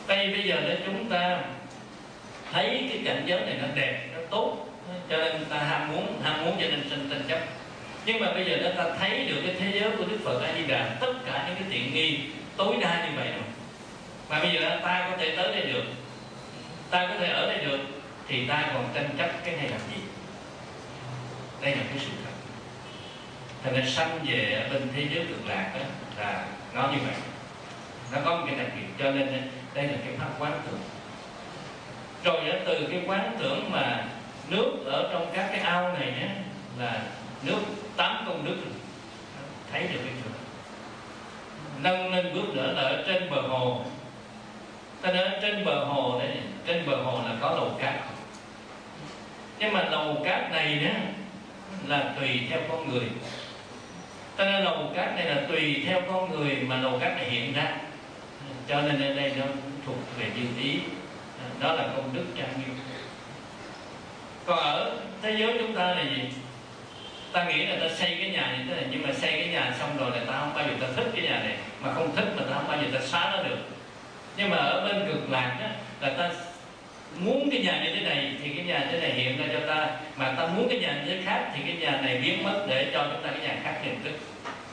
Đây bây giờ để chúng ta thấy cái cảnh giới này nó đẹp, nó tốt, cho nên ta ham muốn, ham muốn cho nên sinh tranh chấp. Nhưng mà bây giờ chúng ta thấy được cái thế giới của Đức Phật A Di Đà, tất cả những cái tiện nghi tối đa như vậy rồi, mà bây giờ ta có thể tới đây được, ta có thể ở đây được, thì ta còn tranh chấp cái này làm gì? Đây là cái sự thật. Thành nên sanh về ở bên thế giới cực lạc đó là nó như vậy, nó có một cái đặc biệt, cho nên đây là cái pháp quán tưởng. Rồi đó, từ cái quán tưởng mà nước ở trong các cái ao này nhé, là nước tám công đức, thấy được cái chuyện nâng lên bước nữa là ở trên bờ hồ. Ta nói trên bờ hồ đấy, trên bờ hồ là có lầu cát, nhưng mà lầu cát này đó là tùy theo con người. Ta nói lầu cát này là tùy theo con người mà lầu cát này hiện ra, cho nên ở đây nó thuộc về dư ý, đó là công đức trang nghiêm. Còn ở thế giới chúng ta là gì? Ta nghĩ là ta xây cái nhà như thế này, nhưng mà xây cái nhà xong rồi là ta không bao giờ ta thích cái nhà này, mà không thích mà ta không bao giờ ta xóa nó được. Nhưng mà ở bên cực lạc đó, là ta muốn cái nhà như thế này thì cái nhà thế này hiện ra cho ta, mà ta muốn cái nhà như thế khác thì cái nhà này biến mất để cho chúng ta cái nhà khác hiện tức.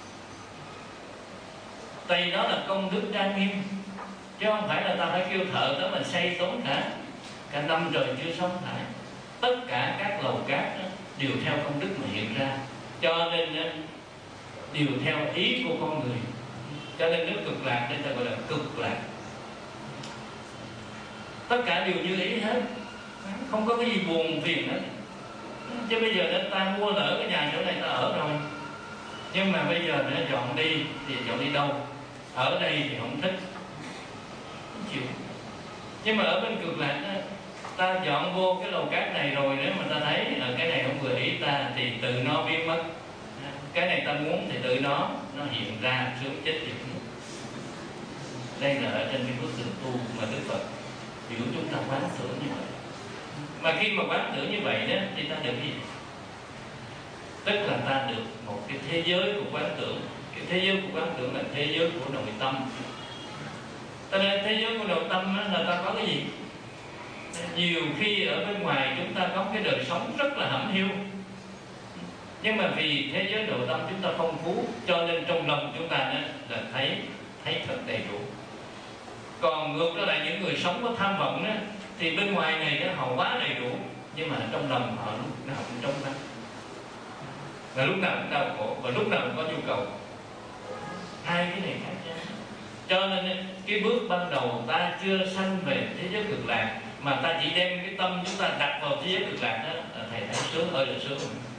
Tại đó là công đức trang nghiêm, chứ không phải là ta phải kêu thợ tới mình xây tốn cả cả năm trời chưa xong lại. Tất cả các lầu cát đó đều theo công đức mà hiện ra, cho nên đều theo ý của con người. Cho nên nước cực lạc nên ta gọi là cực lạc, tất cả đều như ý hết, không có cái gì buồn phiền hết. Chứ bây giờ đến ta mua lỡ cái nhà chỗ này ta ở rồi, nhưng mà bây giờ nó dọn đi thì dọn đi đâu? Ở đây thì không thích, không chịu. Nhưng mà ở bên cực lạc đó, ta dọn vô cái lầu cát này rồi, nếu mà ta thấy là cái này không vừa ý ta thì tự nó biến mất. Cái này ta muốn thì tự nó nó hiện ra, sướng chết diệt. Đây là ở trên cái bước đường tu mà Đức Phật hiểu chúng ta quán tưởng như vậy. Mà khi mà quán tưởng như vậy đó thì ta được gì? Tức là ta được một cái thế giới của quán tưởng. Cái thế giới của quán tưởng là thế giới của nội tâm. Cho nên thế giới của nội tâm là ta có cái gì? Nhiều khi ở bên ngoài chúng ta có cái đời sống rất là hẩm hiu, nhưng mà vì thế giới nội tâm chúng ta phong phú, cho nên trong lòng chúng ta là thấy thấy thật đầy đủ. Còn ngược trở lại những người sống có tham vọng đó, thì bên ngoài này đó, họ quá đầy đủ, nhưng mà trong lòng họ lúc nào cũng trống vắng, và lúc nào cũng đau khổ, và lúc nào cũng có nhu cầu. Hai cái này khác nhau. Cho nên cái bước ban đầu ta chưa sanh về thế giới cực lạc, mà ta chỉ đem cái tâm chúng ta đặt vào thế giới cực lạc đó, là thầy thấy sướng ơi là sướng.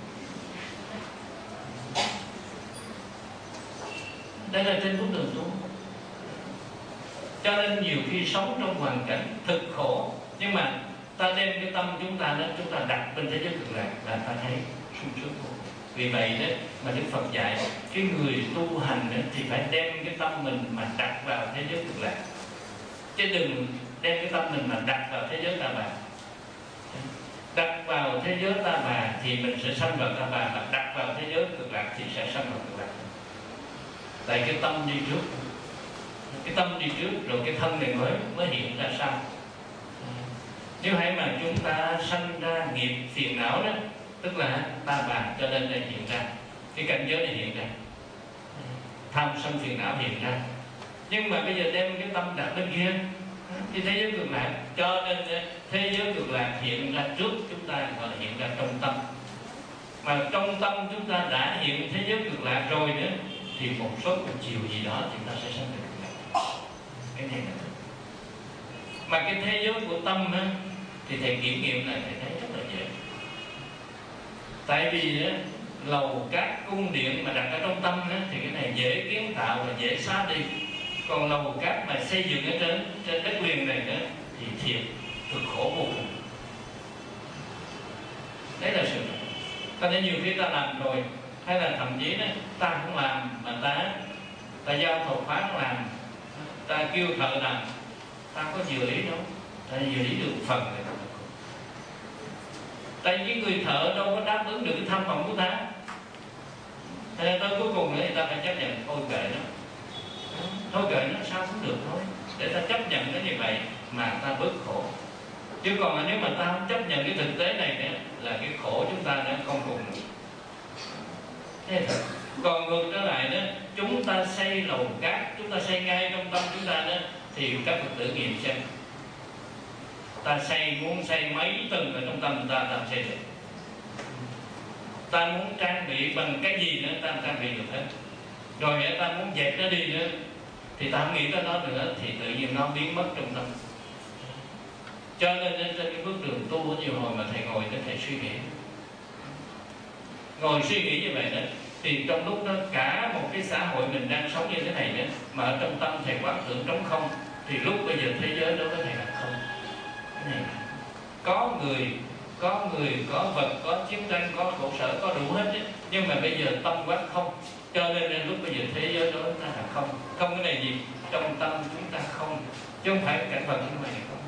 Đây là trên bước đường tu. Cho nên nhiều khi sống trong hoàn cảnh thực khổ, nhưng mà ta đem cái tâm chúng ta đó, chúng ta đặt bên thế giới cực lạc là ta thấy sung sướng vô. Vì vậy đó mà Đức Phật dạy cái người tu hành đó, thì phải đem cái tâm mình mà đặt vào thế giới cực lạc, chứ đừng đem cái tâm mình mà đặt vào thế giới ta bà. Đặt vào thế giới ta bà thì mình sẽ sanh vào ta bà, mà đặt vào thế giới cực lạc thì sẽ sanh vào cực lạc. Tại cái tâm đi trước, cái tâm đi trước rồi cái thân này mới mới hiện ra sau. Nếu hãy mà chúng ta sanh ra nghiệp phiền não đó, tức là ta bà, cho nên đây hiện ra cái cảnh giới này hiện ra, tham sân phiền não hiện ra. Nhưng mà bây giờ đem cái tâm đặt bên kia thì thế giới cực lạc, cho nên thế giới cực lạc hiện ra trước chúng ta, gọi là hiện ra trong tâm. Mà trong tâm chúng ta đã hiện thế giới cực lạc rồi nữa, thì một số một chiều gì đó chúng ta sẽ sanh được cực lạc. Cái này là mà cái thế giới của tâm á, thì thầy kiểm nghiệm lại thầy thấy rất là dễ. Tại vì á, lầu cát cung điện mà đặt ở trong tâm á, thì cái này dễ kiến tạo và dễ xóa đi. Còn lầu cát mà xây dựng ở trên trên đất liền này nữa thì thiệt cực khổ vô cùng. Đấy là sự thật. Cho nên nhiều khi ta làm rồi, hay là thậm chí đó, ta không làm mà ta ta giao thầu khoán làm, ta kêu thợ làm, ta có vừa ý đâu, ta vừa ý được phần này. Tại vì người thợ đâu có đáp ứng được cái tham vọng của ta, thế nên tới cuối cùng nữa thì ta phải chấp nhận thôi kệ nó, thôi kệ nó sao cũng được thôi. để ta chấp nhận nó như vậy mà ta bớt khổ. Chứ còn nếu mà ta không chấp nhận cái thực tế này nữa, là cái khổ chúng ta đã không cùng nữa. Thế thật. Còn ngược trở lại đó, chúng ta xây lầu cát, chúng ta xây ngay trong tâm chúng ta đó, thì các Phật tử nghiệm xem, ta xây muốn xây mấy tầng ở trong tâm ta làm xây được. Ta muốn trang bị bằng cái gì nữa ta trang bị được hết. Rồi ta muốn dẹp nó đi nữa thì ta không nghĩ tới nó nữa, thì tự nhiên nó biến mất trong tâm. Cho nên trên cái bước đường tu có nhiều hồi mà thầy ngồi để thầy suy nghĩ, ngồi suy nghĩ như vậy đó, thì trong lúc đó cả một cái xã hội mình đang sống như thế này nữa, mà ở trong tâm thầy quán tưởng trống không, thì lúc bây giờ thế giới đó có thể là không. Cái này có người, có người, có vật, có chiến tranh, có khổ sở, có đủ hết ấy. Nhưng mà bây giờ tâm quán không, cho nên lúc bây giờ thế giới đó ta là không. Không cái này gì? Trong tâm chúng ta không, chứ không phải cảnh vật như vậy không.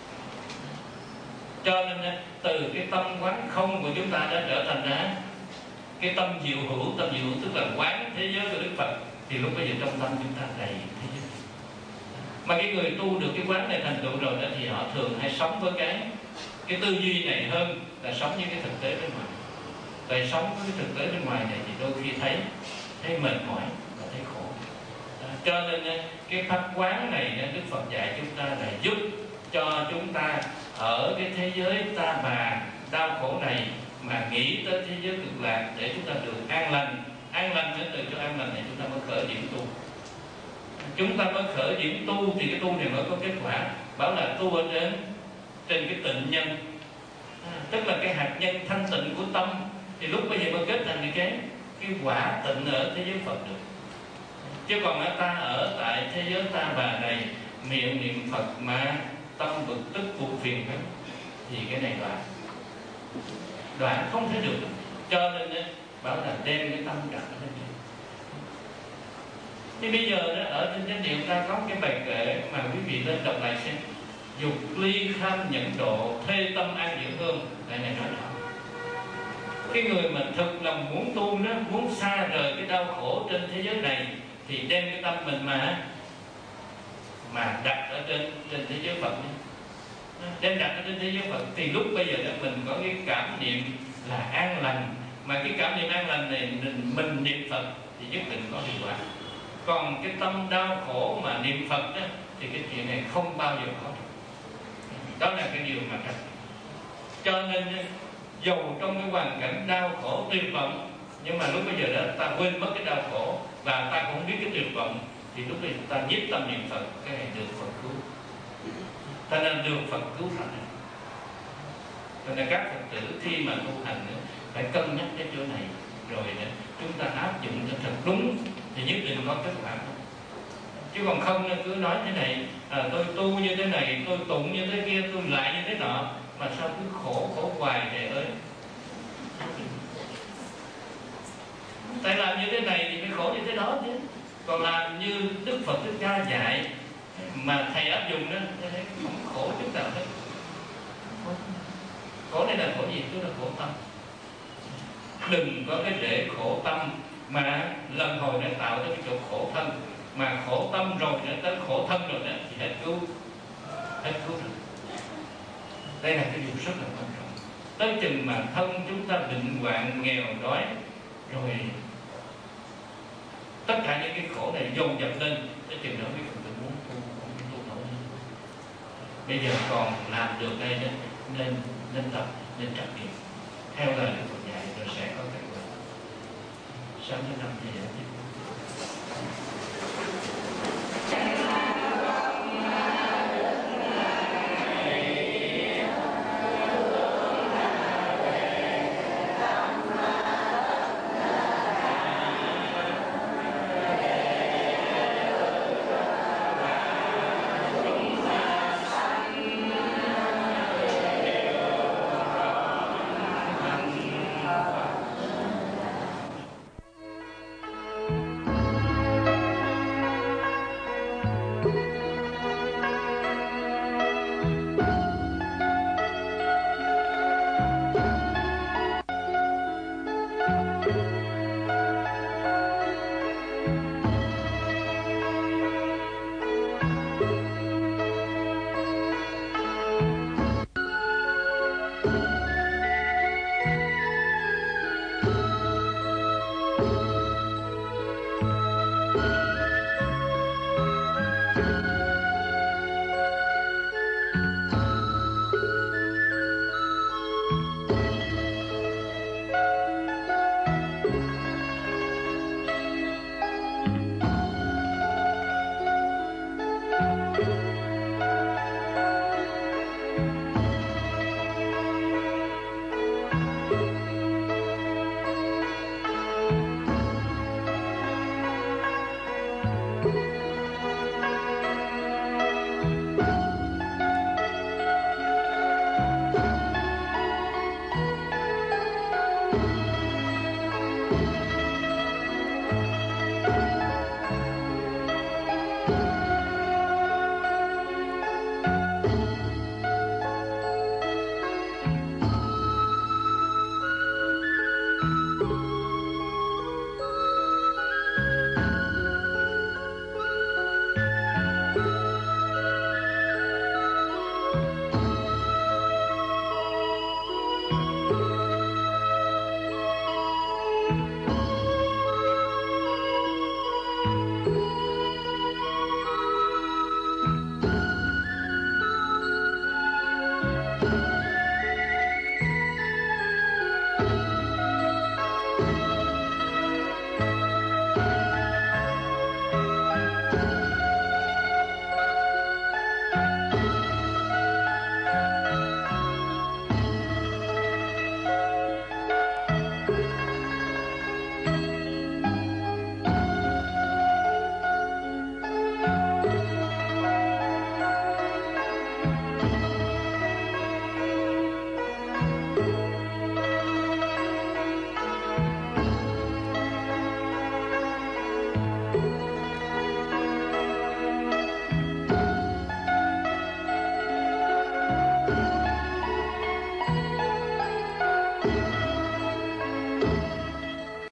Cho nên từ cái tâm quán không của chúng ta đã trở thành ra cái tâm diệu hữu. Tâm diệu hữu tức là quán thế giới của Đức Phật. Thì lúc bây giờ trong tâm chúng ta đầy thế giới. Mà cái người tu được cái quán này thành tựu rồi đó, thì họ thường hay sống với cái cái tư duy này hơn là sống với cái thực tế bên ngoài. Tại sống với cái thực tế bên ngoài này thì đôi khi thấy thấy mệt mỏi và thấy khổ. À, cho nên cái pháp quán này Đức Phật dạy chúng ta là giúp cho chúng ta ở cái thế giới ta bà đau khổ này mà nghĩ tới thế giới cực lạc để chúng ta được an lành. An lành đến từ cho an lành này chúng ta mới khởi điểm tu. Chúng ta mới khởi điểm tu thì cái tu này mới có kết quả. Bảo là tu ở trên trên cái tịnh nhân, à, tức là cái hạt nhân thanh tịnh của tâm. Thì lúc bây giờ mới kết thành cái cái quả tịnh ở thế giới Phật được. Chứ còn ta ở tại thế giới ta bà này, miệng niệm Phật mà tâm bực tức buồn phiền hết, thì cái này đoạn đoạn không thể được. Cho nên bảo là đem cái tâm đặt lên trên. Thì bây giờ đó, ở trên chánh điện ta có cái bài kệ mà quý vị lên đọc lại xem: dục ly tham nhẫn độ, thê tâm an dưỡng hương. Đây này nói rõ cái người mà thực lòng muốn tu đó, muốn xa rời cái đau khổ trên thế giới này, thì đem cái tâm mình mà mà đặt ở trên trên thế giới Phật đi. Đem đặt ở trên thế giới Phật thì lúc bây giờ đó mình có cái cảm niệm là an lành. Mà cái cảm niệm an lành này mình, mình niệm Phật thì nhất định có hiệu quả. Còn cái tâm đau khổ mà niệm Phật đó, thì cái chuyện này không bao giờ có được. Đó là cái điều mà thật. Cho nên dầu trong cái hoàn cảnh đau khổ tuyệt vọng, nhưng mà lúc bây giờ đó ta quên mất cái đau khổ và ta cũng không biết cái tuyệt vọng, thì lúc bây giờ ta nhiếp tâm niệm Phật, cái này được Phật cứu. Ta nên được Phật cứu thật. Cho nên các Phật tử khi mà tu hành nữa, phải cân nhắc cái chỗ này, rồi nữa, chúng ta áp dụng cho thật đúng thì nhất định có kết quả. Chứ còn không cứ nói thế này, à, tôi tu như thế này, tôi tụng như thế kia, tôi lại như thế nọ, mà sao cứ khổ khổ hoài vậy ơi. Tại làm như thế này thì phải khổ như thế đó chứ. Còn làm như Đức Phật Thích Ca dạy mà thầy áp dụng đó, thấy không khổ chút nào hết. Khổ này là khổ gì? Tức là khổ tâm. Đừng có cái để khổ tâm mà lần hồi đã tạo ra cái chỗ khổ thân. Mà khổ tâm rồi đã tới khổ thân rồi đó, thì hết cứu, hết cứu rồi. Đây là cái điều rất là quan trọng. Tới chừng mà thân chúng ta bệnh hoạn, nghèo đói, rồi tất cả những cái khổ này dồn dập lên, tới chừng đó mới cần muốn tu, không tu nổi. Bây giờ còn làm được đây đó, nên nên tập, nên trách nhiệm theo lời Đức Phật dạy, rồi sẽ có kết quả. Sáng thứ năm thì giải thích.